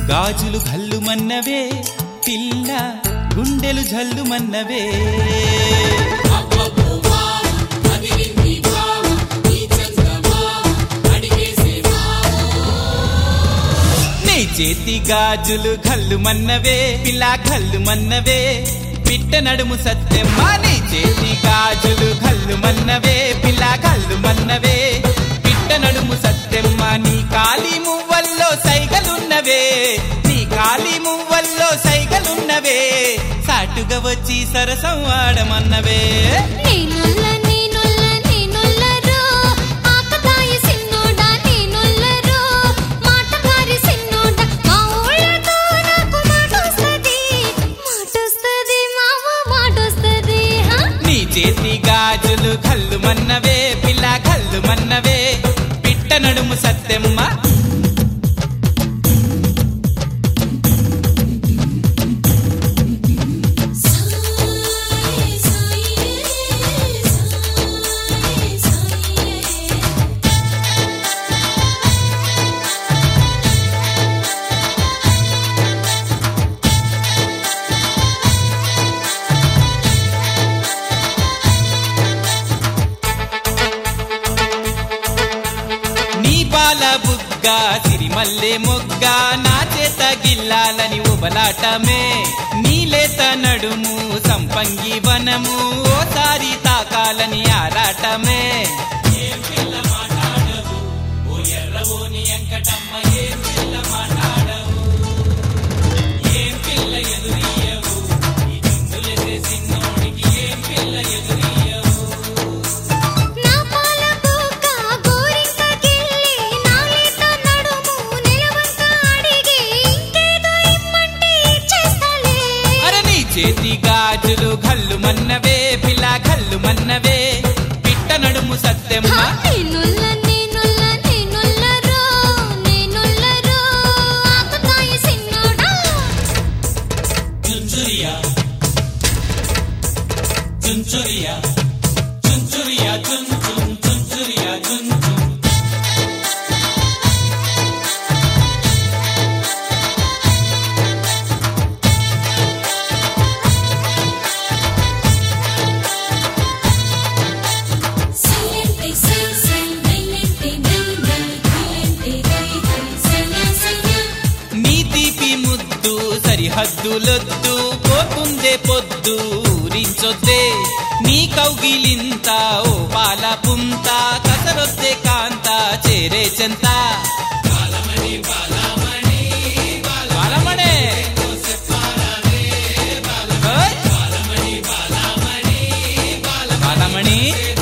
గాజులు ఘల్లుమన్నవే పిల్ల గుండెలు జల్లుమన్నవే నీ చేతి గాజులు ఘల్లుమన్నవే పిల్ల ఘల్లుమన్నవే పిట్ట నడుము సత్యమ్మ నీ చేతి గాజులు ఘల్లుమన్నవే పిల్ల ఘల్లుమన్నవే పిట్ట నడుము సత్యమ్మ నీ కాలి మువ్వల్లో సైగలున్నవే నీ కాలి మువ్వల్లో సైగలున్నవే సాటుగా వచ్చి సరసం ఆడమన్నవే చేతి గాజులు ఘల్లుమన్నవే పిల్ల ఘల్లుమన్నవే పిట్ట నడుము సత్యమ్మ పాల బుగ్గ సిరిమల్లె మొగ్గ నా చేత గిల్లాలని ఉబలాటమే నీలేత నడుము సంపంగి వనము ఓసారి తాకాలని ఆరాటమే ఏం పిల్ల మాట్లాడవు ఓ ఎర్రవోని వెంకటమ్మ ఏం పిల్ల మాట్లాడవు ఏం పిల్ల ఎదురియవు ఈ చిందులే సిన్నోడికి ఏం పిల్ల ఎదురియవు చేతి గాజులు ఘల్లుమన్నవే పిల్ల ఘల్లుమన్నవే పిట్ట నడుము సత్యమ్మ చుంచురియా చుంచురియా చుంచురియా చుంచుం చుంచురియా చుంచుం హద్దులొద్దు పోతుందే పొద్దు ఊరించొద్దే నీ కౌగిలింత ఓ పాల పుంత కసరొద్దే కాంత చేరే చెంత బాలమణి బాలమణి బాలమణి బాలమణి బాలమణి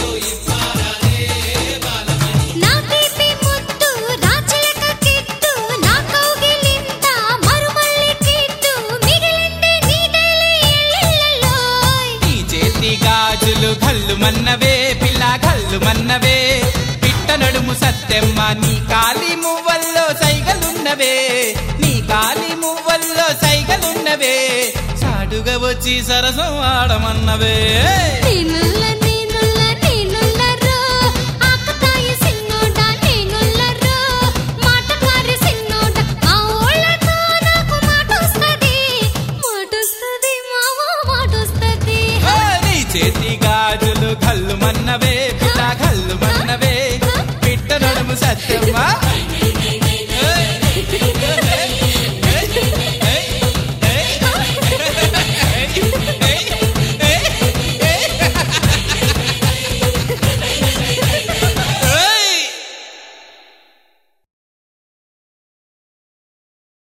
గాజులు ఘల్లుమన్నవే పిల్ల ఘల్లుమన్నవే పిట్ట నడుము సత్యమ్మ నీ కాలి మువ్వల్లో సైగలున్నవే నీ కాలి మువ్వల్లో సైగలున్నవే సాడుగా వచ్చి సరసం ఆడమన్నవే చేతి గాజులు ఘల్లుమన్నవే పిల్ల ఘల్లుమన్నవే పిట్ట నడుము సత్యమ్మ